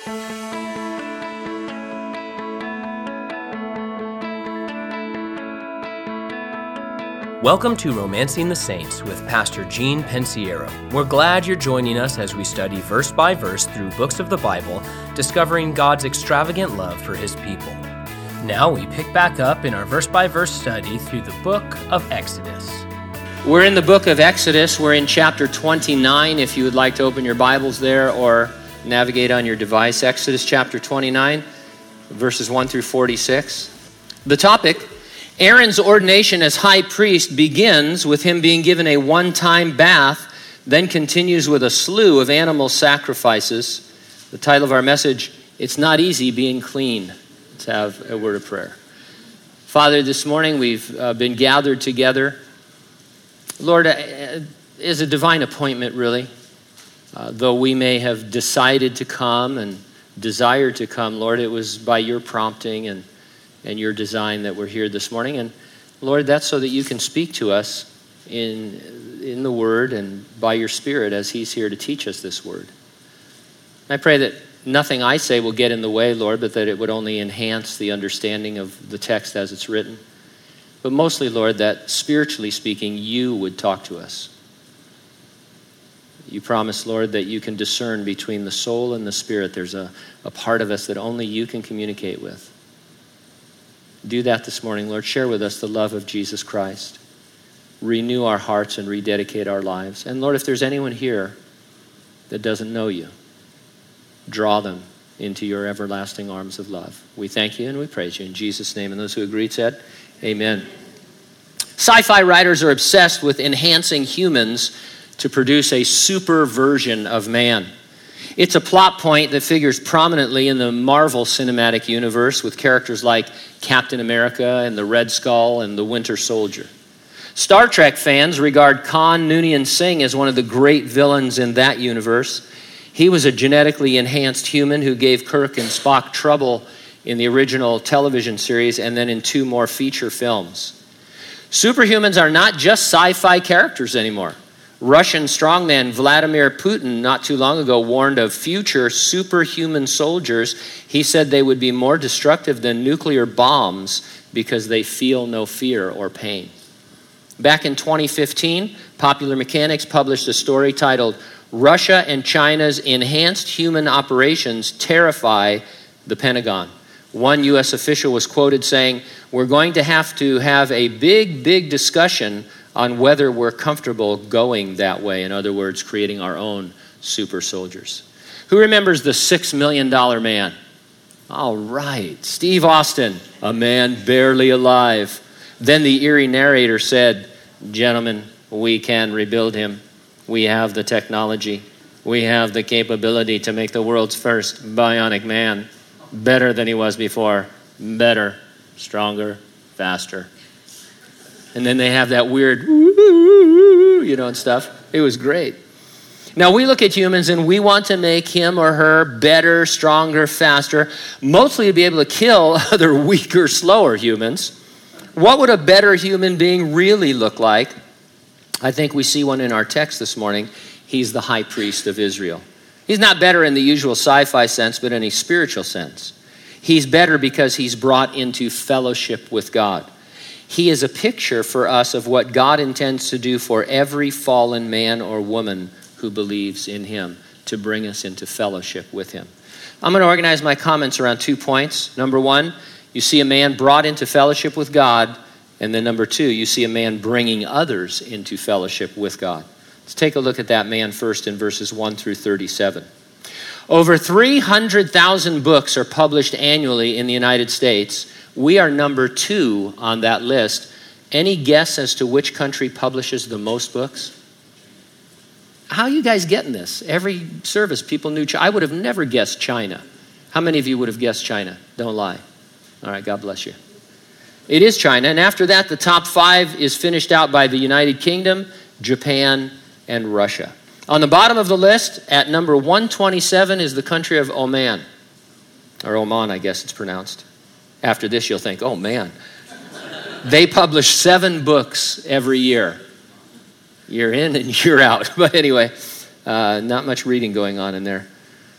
Welcome to Romancing the Saints with Pastor Gene Pensiero. We're glad you're joining us as we study verse by verse through books of the Bible, discovering God's extravagant love for His people. Now we pick back up in our verse by verse study through the book of Exodus. We're in the book of Exodus. We're in chapter 29, if you would like to open your Bibles there or navigate on your device. Exodus chapter 29, verses 1 through 46. The topic: Aaron's ordination as high priest begins with him being given a one-time bath, then continues with a slew of animal sacrifices. The title of our message: It's Not Easy Being Clean. Let's have a word of prayer. Father, this morning we've been gathered together. Lord, is a divine appointment, really. Though we may have decided to come and desired to come, Lord, it was by your prompting and your design that we're here this morning. And Lord, that's so that you can speak to us in the word and by your Spirit as he's here to teach us this word. I pray that nothing I say will get in the way, Lord, but that it would only enhance the understanding of the text as it's written. But mostly, Lord, that spiritually speaking, you would talk to us. You promise, Lord, that you can discern between the soul and the spirit. There's a part of us that only you can communicate with. Do that this morning, Lord. Share with us the love of Jesus Christ. Renew our hearts and rededicate our lives. And Lord, if there's anyone here that doesn't know you, draw them into your everlasting arms of love. We thank you and we praise you in Jesus' name. And those who agreed said, amen. Sci-fi writers are obsessed with enhancing humans to produce a super version of man. It's a plot point that figures prominently in the Marvel Cinematic Universe with characters like Captain America and the Red Skull and the Winter Soldier. Star Trek fans regard Khan Noonien Singh as one of the great villains in that universe. He was a genetically enhanced human who gave Kirk and Spock trouble in the original television series and then in 2 more feature films. Superhumans are not just sci-fi characters anymore. Russian strongman Vladimir Putin not too long ago warned of future superhuman soldiers. He said they would be more destructive than nuclear bombs because they feel no fear or pain. Back in 2015, Popular Mechanics published a story titled, "Russia and China's Enhanced Human Operations Terrify the Pentagon." One U.S. official was quoted saying, "We're going to have a big discussion on whether we're comfortable going that way." In other words, creating our own super soldiers. Who remembers the $6 Million Man? All right, Steve Austin, a man barely alive. Then the eerie narrator said, "Gentlemen, we can rebuild him. We have the technology. We have the capability to make the world's first bionic man. Better than he was before. Better, stronger, faster." And then they have that weird, and stuff. It was great. Now we look at humans and we want to make him or her better, stronger, faster, mostly to be able to kill other weaker, slower humans. What would a better human being really look like? I think we see one in our text this morning. He's the high priest of Israel. He's not better in the usual sci-fi sense, but in a spiritual sense. He's better because he's brought into fellowship with God. He is a picture for us of what God intends to do for every fallen man or woman who believes in him, to bring us into fellowship with him. I'm going to organize my comments around 2 points. Number 1, you see a man brought into fellowship with God. And then number 2, you see a man bringing others into fellowship with God. Let's take a look at that man first in verses 1 through 37. Over 300,000 books are published annually in the United States. We are number 2 on that list. Any guess as to which country publishes the most books? How are you guys getting this? Every service, people knew China. I would have never guessed China. How many of you would have guessed China? Don't lie. All right, God bless you. It is China, and after that, the top 5 is finished out by the United Kingdom, Japan, and Russia. On the bottom of the list, at number 127, is the country of Oman. Or Oman, I guess it's pronounced. After this, you'll think, oh man. They publish 7 books every year. Year in and year out. But anyway, not much reading going on in there.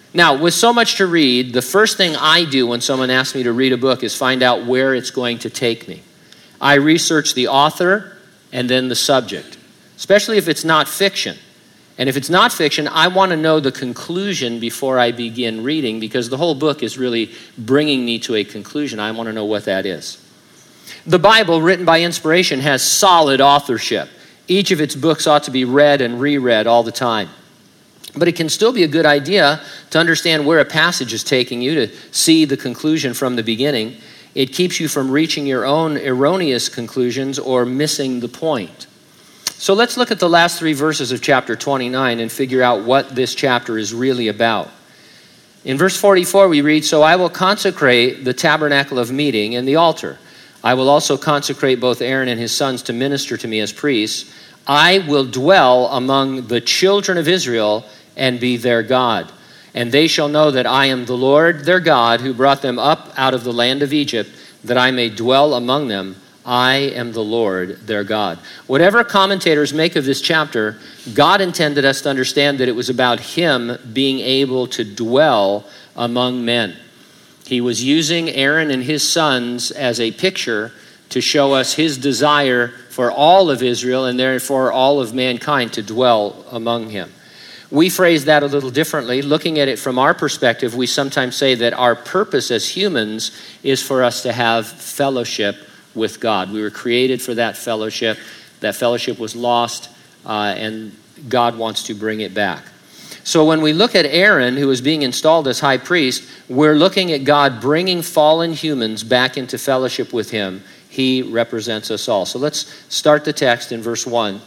Now, with so much to read, the first thing I do when someone asks me to read a book is find out where it's going to take me. I research the author and then the subject, especially if it's not fiction. And if it's not fiction, I want to know the conclusion before I begin reading, because the whole book is really bringing me to a conclusion. I want to know what that is. The Bible, written by inspiration, has solid authorship. Each of its books ought to be read and reread all the time. But it can still be a good idea to understand where a passage is taking you, to see the conclusion from the beginning. It keeps you from reaching your own erroneous conclusions or missing the point. So let's look at the last 3 verses of chapter 29 and figure out what this chapter is really about. In verse 44 we read, "So I will consecrate the tabernacle of meeting and the altar. I will also consecrate both Aaron and his sons to minister to me as priests. I will dwell among the children of Israel and be their God. And they shall know that I am the Lord their God, who brought them up out of the land of Egypt, that I may dwell among them. I am the Lord their God." Whatever commentators make of this chapter, God intended us to understand that it was about him being able to dwell among men. He was using Aaron and his sons as a picture to show us his desire for all of Israel and therefore all of mankind to dwell among him. We phrase that a little differently. Looking at it from our perspective, we sometimes say that our purpose as humans is for us to have fellowship with God. We were created for that fellowship. That fellowship was lost, and God wants to bring it back. So when we look at Aaron, who is being installed as high priest, we're looking at God bringing fallen humans back into fellowship with him. He represents us all. So let's start the text in verse 1.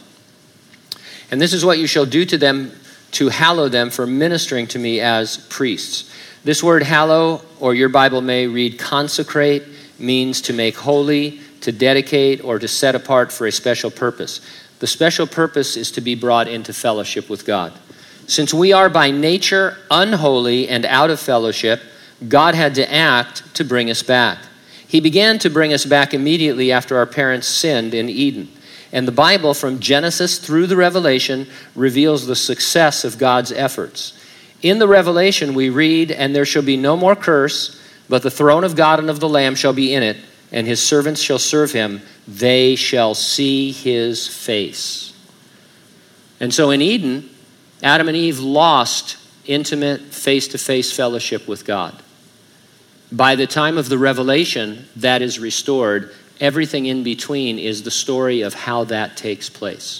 "And this is what you shall do to them to hallow them for ministering to me as priests." This word hallow, or your Bible may read consecrate, means to make holy, to dedicate, or to set apart for a special purpose. The special purpose is to be brought into fellowship with God. Since we are by nature unholy and out of fellowship, God had to act to bring us back. He began to bring us back immediately after our parents sinned in Eden. And the Bible, from Genesis through the Revelation, reveals the success of God's efforts. In the Revelation, we read, "And there shall be no more curse, but the throne of God and of the Lamb shall be in it, and his servants shall serve him. They shall see his face." And so in Eden, Adam and Eve lost intimate face-to-face fellowship with God. By the time of the Revelation, that is restored. Everything in between is the story of how that takes place.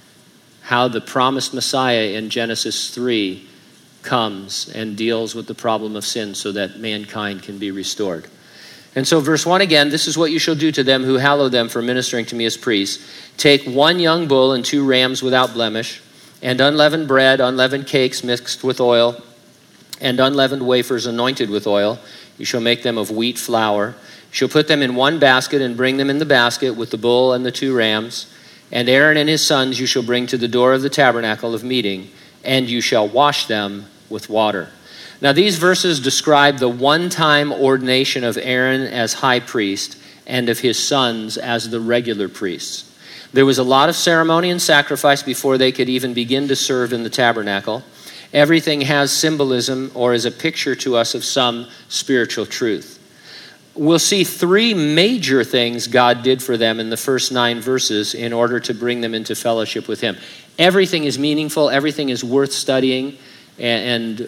How the promised Messiah in Genesis 3 comes and deals with the problem of sin so that mankind can be restored. And so verse 1 again, "This is what you shall do to them who hallow them for ministering to me as priests. Take 1 young bull and 2 rams without blemish, and unleavened bread, unleavened cakes mixed with oil, and unleavened wafers anointed with oil. You shall make them of wheat flour. You shall put them in 1 basket and bring them in the basket with the bull and the 2 rams. And Aaron and his sons you shall bring to the door of the tabernacle of meeting, and you shall wash them with water." Now these verses describe the one-time ordination of Aaron as high priest and of his sons as the regular priests. There was a lot of ceremony and sacrifice before they could even begin to serve in the tabernacle. Everything has symbolism or is a picture to us of some spiritual truth. We'll see 3 major things God did for them in the first 9 verses in order to bring them into fellowship with him. Everything is meaningful, everything is worth studying and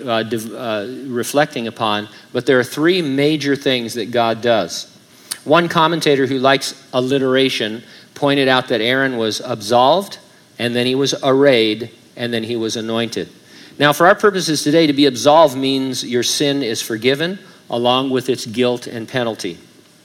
reflecting upon, but there are 3 major things that God does. One commentator who likes alliteration pointed out that Aaron was absolved, and then he was arrayed, and then he was anointed. Now, for our purposes today, to be absolved means your sin is forgiven, along with its guilt and penalty.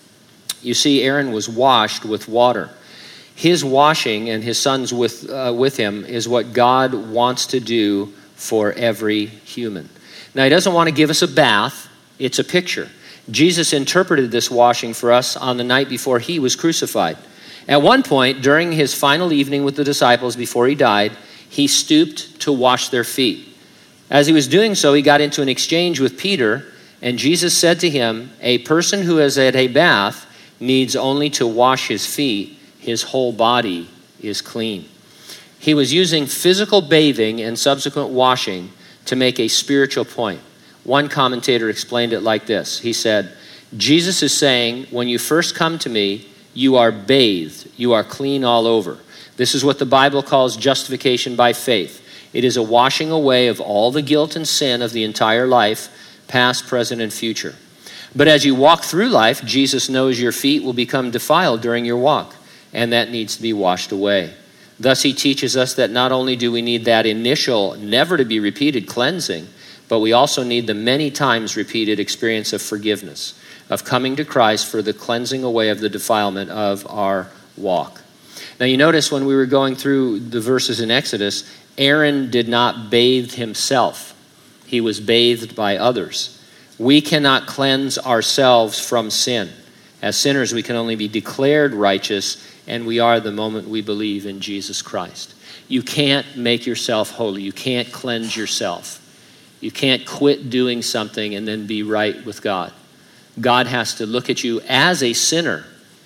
You see, Aaron was washed with water. His washing and his sons with him is what God wants to do for every human. Now, he doesn't want to give us a bath. It's a picture. Jesus interpreted this washing for us on the night before he was crucified. At one point, during his final evening with the disciples before he died, he stooped to wash their feet. As he was doing so, he got into an exchange with Peter, and Jesus said to him, "A person who has had a bath needs only to wash his feet. His whole body is clean." He was using physical bathing and subsequent washing to make a spiritual point. One commentator explained it like this. He said, Jesus is saying, when you first come to me, you are bathed. You are clean all over. This is what the Bible calls justification by faith. It is a washing away of all the guilt and sin of the entire life, past, present, and future. But as you walk through life, Jesus knows your feet will become defiled during your walk, and that needs to be washed away. Thus, he teaches us that not only do we need that initial, never to be repeated cleansing, but we also need the many times repeated experience of forgiveness, of coming to Christ for the cleansing away of the defilement of our walk. Now you notice when we were going through the verses in Exodus, Aaron did not bathe himself. He was bathed by others. We cannot cleanse ourselves from sin. As sinners, we can only be declared righteous, and we are the moment we believe in Jesus Christ. You can't make yourself holy. You can't cleanse yourself. You can't quit doing something and then be right with God. God has to look at you as a sinner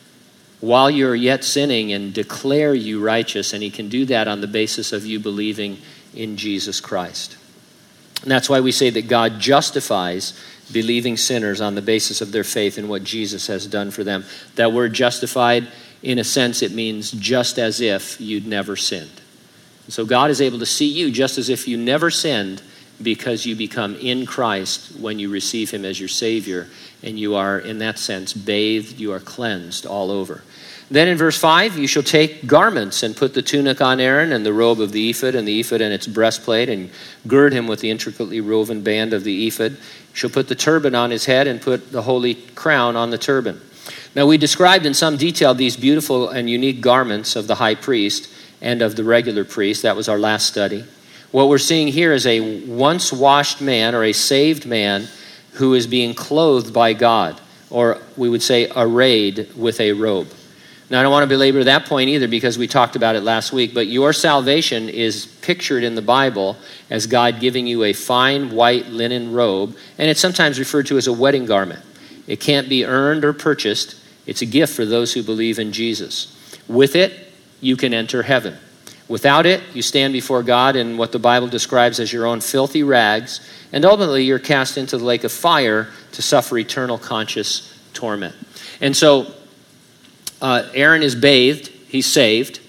while you're yet sinning and declare you righteous, and he can do that on the basis of you believing in Jesus Christ. And that's why we say that God justifies believing sinners on the basis of their faith in what Jesus has done for them. That word justified, in a sense, it means just as if you'd never sinned. So God is able to see you just as if you never sinned, because you become in Christ when you receive him as your Savior, and you are, in that sense, bathed, you are cleansed all over. Then in verse 5, you shall take garments and put the tunic on Aaron and the robe of the ephod and its breastplate, and gird him with the intricately woven band of the ephod. You shall put the turban on his head and put the holy crown on the turban. Now we described in some detail these beautiful and unique garments of the high priest and of the regular priest. That was our last study. What we're seeing here is a once washed man, or a saved man, who is being clothed by God, or we would say arrayed with a robe. Now, I don't want to belabor that point either, because we talked about it last week, but your salvation is pictured in the Bible as God giving you a fine white linen robe, and it's sometimes referred to as a wedding garment. It can't be earned or purchased. It's a gift for those who believe in Jesus. With it, you can enter heaven. Without it, you stand before God in what the Bible describes as your own filthy rags, and ultimately you're cast into the lake of fire to suffer eternal conscious torment. And so Aaron is bathed, he's saved,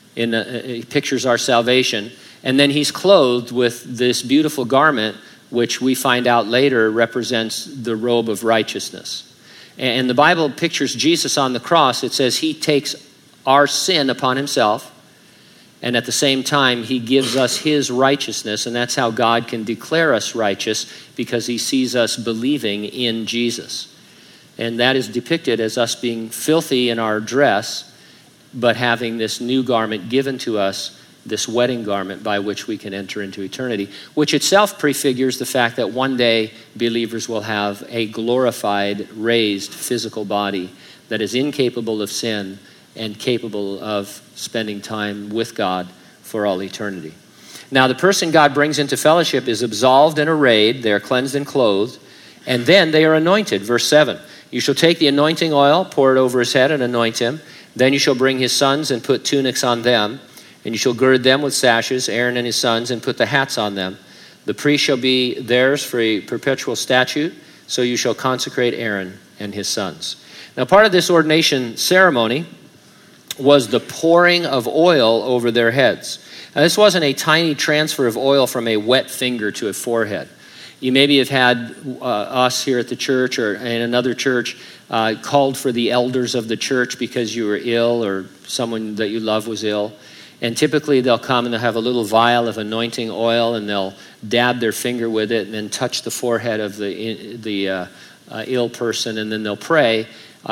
he pictures our salvation, and then he's clothed with this beautiful garment, which we find out later represents the robe of righteousness. And the Bible pictures Jesus on the cross. It says he takes our sin upon himself, and at the same time, he gives us his righteousness, and that's how God can declare us righteous, because he sees us believing in Jesus. And that is depicted as us being filthy in our dress, but having this new garment given to us, this wedding garment by which we can enter into eternity, which itself prefigures the fact that one day believers will have a glorified, raised physical body that is incapable of sin and capable of spending time with God for all eternity. Now, the person God brings into fellowship is absolved and arrayed. They are cleansed and clothed, and then they are anointed. Verse 7, you shall take the anointing oil, pour it over his head, and anoint him. Then you shall bring his sons and put tunics on them, and you shall gird them with sashes, Aaron and his sons, and put the hats on them. The priest shall be theirs for a perpetual statute, so you shall consecrate Aaron and his sons. Now, part of this ordination ceremony was the pouring of oil over their heads. Now, this wasn't a tiny transfer of oil from a wet finger to a forehead. You maybe have had us here at the church or in another church called for the elders of the church because you were ill or someone that you love was ill. And typically they'll come and they'll have a little vial of anointing oil, and they'll dab their finger with it and then touch the forehead of the ill person, and then they'll pray.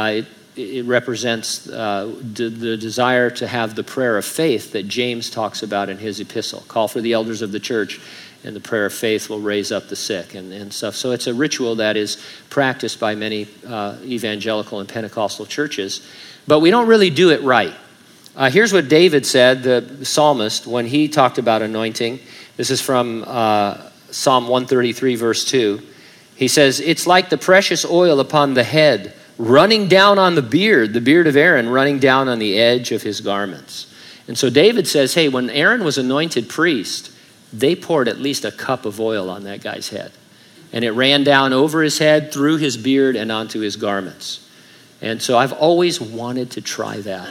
It represents the desire to have the prayer of faith that James talks about in his epistle. Call for the elders of the church, and the prayer of faith will raise up the sick and stuff. So it's a ritual that is practiced by many evangelical and Pentecostal churches, but we don't really do it right. Here's what David said, the psalmist, when he talked about anointing. This is from Psalm 133, verse 2. He says, it's like the precious oil upon the head, running down on the beard of Aaron, running down on the edge of his garments. And so David says, hey, when Aaron was anointed priest, they poured at least a cup of oil on that guy's head. and it ran down over his head, through his beard, and onto his garments. And so I've always wanted to try that.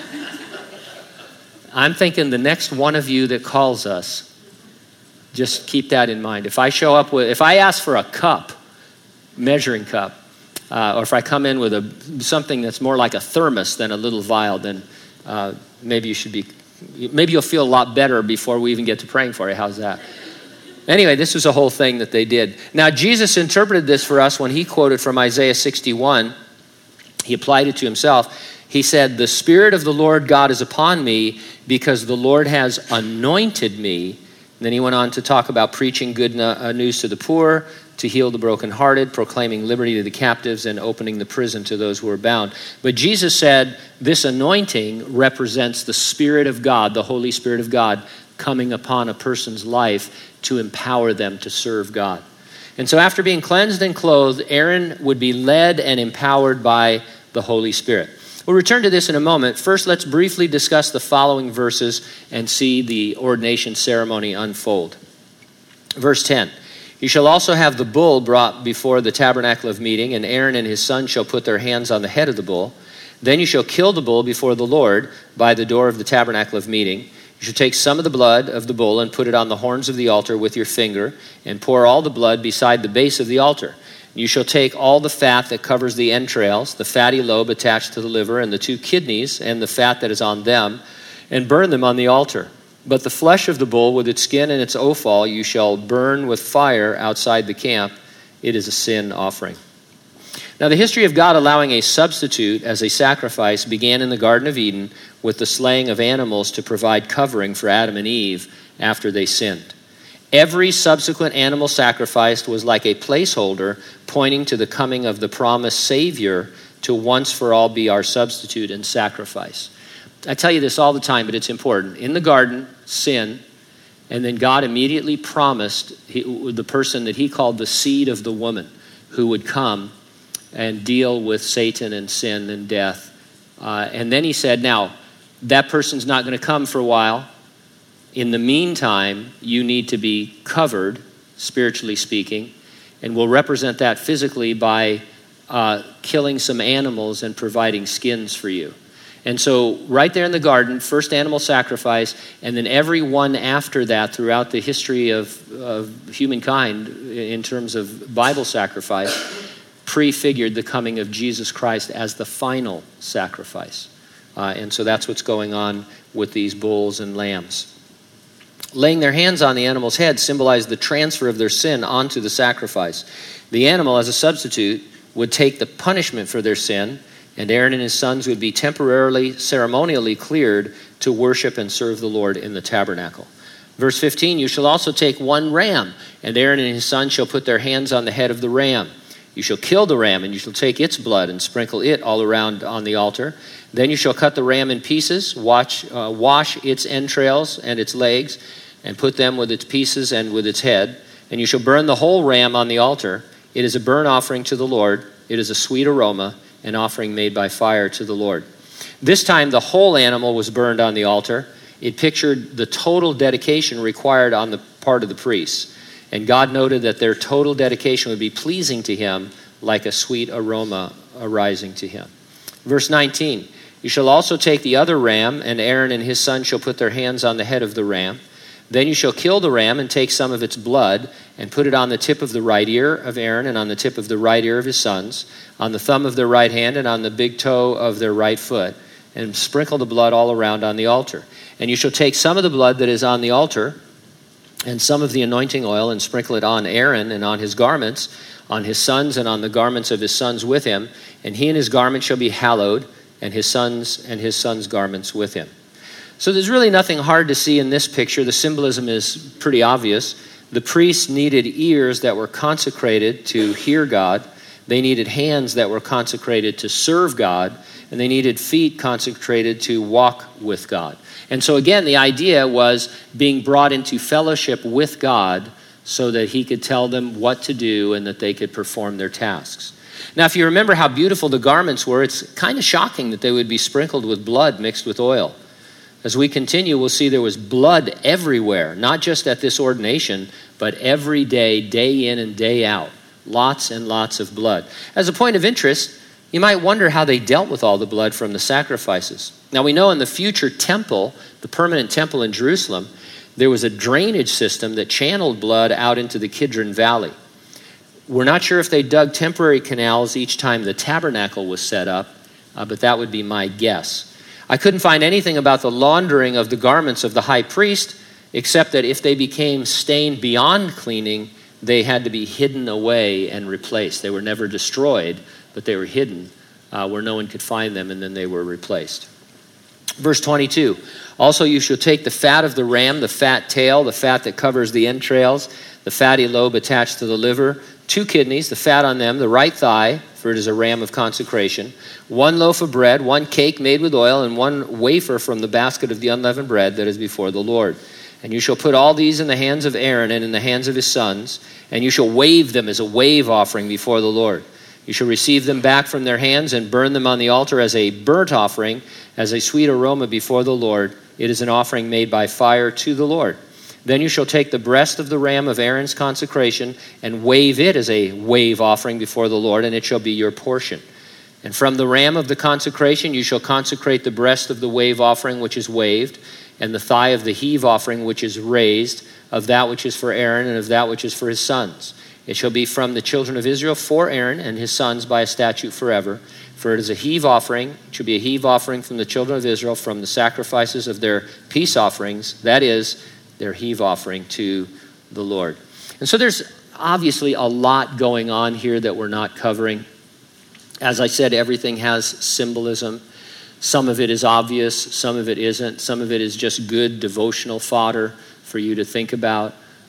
I'm thinking the next one of you that calls us, just keep that in mind. If I ask for a cup, measuring cup, or if I come in with something that's more like a thermos than a little vial, then maybe you'll feel a lot better before we even get to praying for you. How's that? Anyway, this was a whole thing that they did. Now, Jesus interpreted this for us when he quoted from Isaiah 61. He applied it to himself. He said, "The Spirit of the Lord God is upon me because the Lord has anointed me." And then he went on to talk about preaching good news to the poor, to heal the brokenhearted, proclaiming liberty to the captives, and opening the prison to those who are bound. But Jesus said this anointing represents the Spirit of God, the Holy Spirit of God, coming upon a person's life to empower them to serve God. And so after being cleansed and clothed, Aaron would be led and empowered by the Holy Spirit. We'll return to this in a moment. First, let's briefly discuss the following verses and see the ordination ceremony unfold. Verse 10, "You shall also have the bull brought before the tabernacle of meeting, and Aaron and his sons shall put their hands on the head of the bull. Then you shall kill the bull before the Lord by the door of the tabernacle of meeting. You shall take some of the blood of the bull and put it on the horns of the altar with your finger, and pour all the blood beside the base of the altar. You shall take all the fat that covers the entrails, the fatty lobe attached to the liver, and the 2 kidneys, and the fat that is on them, and burn them on the altar. But the flesh of the bull with its skin and its offal you shall burn with fire outside the camp. It is a sin offering." Now, the history of God allowing a substitute as a sacrifice began in the Garden of Eden with the slaying of animals to provide covering for Adam and Eve after they sinned. Every subsequent animal sacrificed was like a placeholder pointing to the coming of the promised Savior to once for all be our substitute and sacrifice. I tell you this all the time, but it's important. In the garden, sin, and then God immediately promised the person that he called the seed of the woman who would come and deal with Satan and sin and death. And then he said, now, that person's not going to come for a while. In the meantime, you need to be covered, spiritually speaking, and we'll represent that physically by killing some animals and providing skins for you. And so right there in the garden, first animal sacrifice, and then every one after that throughout the history of humankind in terms of Bible sacrifice, prefigured the coming of Jesus Christ as the final sacrifice. And so that's what's going on with these bulls and lambs. Laying their hands on the animal's head symbolized the transfer of their sin onto the sacrifice. The animal, as a substitute, would take the punishment for their sin, and Aaron and his sons would be temporarily, ceremonially cleared to worship and serve the Lord in the tabernacle. Verse 15, "You shall also take one ram, and Aaron and his sons shall put their hands on the head of the ram. You shall kill the ram, and you shall take its blood and sprinkle it all around on the altar. Then you shall cut the ram in pieces, wash its entrails and its legs, and put them with its pieces and with its head. And you shall burn the whole ram on the altar. It is a burnt offering to the Lord. It is a sweet aroma, an offering made by fire to the Lord." This time the whole animal was burned on the altar. It pictured the total dedication required on the part of the priests. And God noted that their total dedication would be pleasing to him like a sweet aroma arising to him. Verse 19, "You shall also take the other ram, and Aaron and his son shall put their hands on the head of the ram. Then you shall kill the ram and take some of its blood and put it on the tip of the right ear of Aaron and on the tip of the right ear of his sons, on the thumb of their right hand and on the big toe of their right foot, and sprinkle the blood all around on the altar. And you shall take some of the blood that is on the altar and some of the anointing oil and sprinkle it on Aaron and on his garments, on his sons and on the garments of his sons with him, and he and his garments shall be hallowed, and his sons' garments with him." So there's really nothing hard to see in this picture. The symbolism is pretty obvious. The priests needed ears that were consecrated to hear God. They needed hands that were consecrated to serve God. And they needed feet consecrated to walk with God. And so again, the idea was being brought into fellowship with God so that he could tell them what to do and that they could perform their tasks. Now, if you remember how beautiful the garments were, it's kind of shocking that they would be sprinkled with blood mixed with oil. As we continue, we'll see there was blood everywhere, not just at this ordination, but every day, day in and day out. Lots and lots of blood. As a point of interest, you might wonder how they dealt with all the blood from the sacrifices. Now we know in the future temple, the permanent temple in Jerusalem, there was a drainage system that channeled blood out into the Kidron Valley. We're not sure if they dug temporary canals each time the tabernacle was set up, but that would be my guess. I couldn't find anything about the laundering of the garments of the high priest, except that if they became stained beyond cleaning, they had to be hidden away and replaced. They were never destroyed, but they were hidden where no one could find them, and then they were replaced. Verse 22, also you shall take the fat of the ram, the fat tail, the fat that covers the entrails, the fatty lobe attached to the liver, 2 kidneys, the fat on them, the right thigh, for it is a ram of consecration, 1 loaf of bread, 1 cake made with oil, and 1 wafer from the basket of the unleavened bread that is before the Lord. And you shall put all these in the hands of Aaron and in the hands of his sons, and you shall wave them as a wave offering before the Lord. You shall receive them back from their hands and burn them on the altar as a burnt offering, as a sweet aroma before the Lord. It is an offering made by fire to the Lord. Then you shall take the breast of the ram of Aaron's consecration and wave it as a wave offering before the Lord, and it shall be your portion. And from the ram of the consecration you shall consecrate the breast of the wave offering which is waved, and the thigh of the heave offering which is raised, of that which is for Aaron and of that which is for his sons. It shall be from the children of Israel for Aaron and his sons by a statute forever. For it is a heave offering. It shall be a heave offering from the children of Israel from the sacrifices of their peace offerings, that is, their heave offering to the Lord. And so there's obviously a lot going on here that we're not covering. As I said, everything has symbolism. Some of it is obvious, some of it isn't. Some of it is just good devotional fodder for you to think about.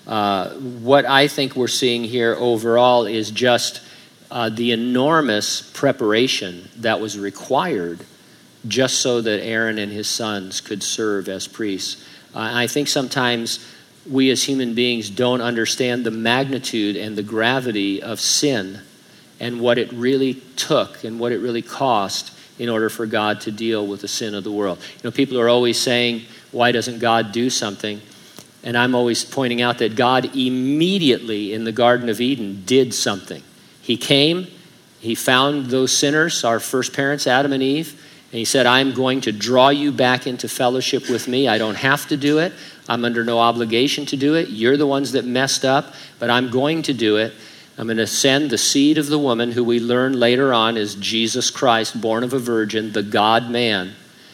What I think we're seeing here overall is just the enormous preparation that was required just so that Aaron and his sons could serve as priests. I think sometimes we as human beings don't understand the magnitude and the gravity of sin and what it really took and what it really cost in order for God to deal with the sin of the world. You know, people are always saying, why doesn't God do something? And I'm always pointing out that God immediately in the Garden of Eden did something. He came, he found those sinners, our first parents, Adam and Eve, and he said, I'm going to draw you back into fellowship with me. I don't have to do it. I'm under no obligation to do it. You're the ones that messed up, but I'm going to do it. I'm going to send the seed of the woman, who we learn later on is Jesus Christ, born of a virgin, the God-man.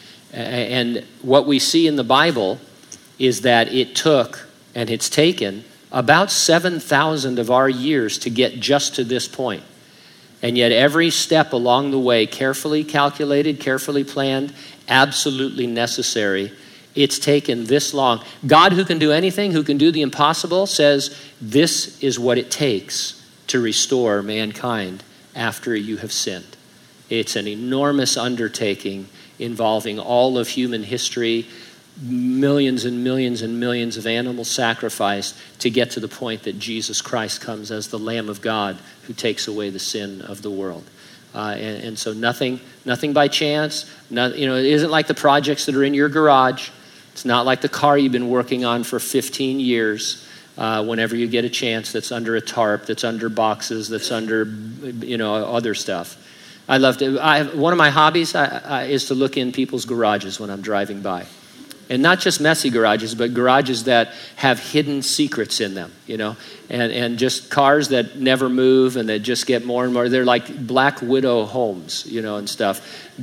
And what we see in the Bible is that it took, and it's taken, about 7,000 of our years to get just to this point. And yet every step along the way, carefully calculated, carefully planned, absolutely necessary. It's taken this long. God, who can do anything, who can do the impossible, says this is what it takes to restore mankind after you have sinned. It's an enormous undertaking involving all of human history, millions and millions and millions of animal sacrifice to get to the point that Jesus Christ comes as the Lamb of God who takes away the sin of the world. And so nothing by chance. It isn't like the projects that are in your garage. It's not like the car you've been working on for 15 years. Whenever you get a chance, that's under a tarp, that's under boxes, that's under other stuff. One of my hobbies is to look in people's garages when I'm driving by. And not just messy garages, but garages that have hidden secrets in them, and just cars that never move and that just get more and more. They're like Black Widow homes, and stuff.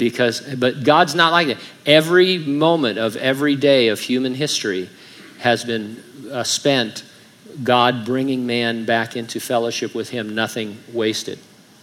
But God's not like that. Every moment of every day of human history has been spent God bringing man back into fellowship with him, nothing wasted.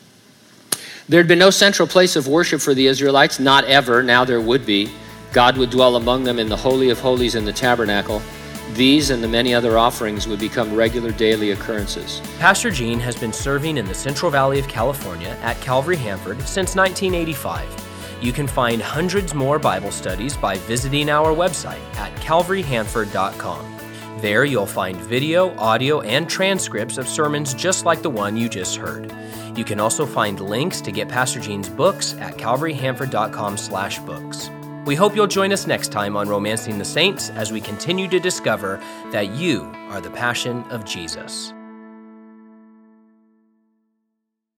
There had been no central place of worship for the Israelites, not ever. Now there would be. God would dwell among them in the Holy of Holies in the tabernacle. These and the many other offerings would become regular daily occurrences. Pastor Gene has been serving in the Central Valley of California at Calvary Hanford since 1985. You can find hundreds more Bible studies by visiting our website at calvaryhanford.com. There you'll find video, audio, and transcripts of sermons just like the one you just heard. You can also find links to get Pastor Gene's books at calvaryhanford.com/books. We hope you'll join us next time on Romancing the Saints as we continue to discover that you are the passion of Jesus.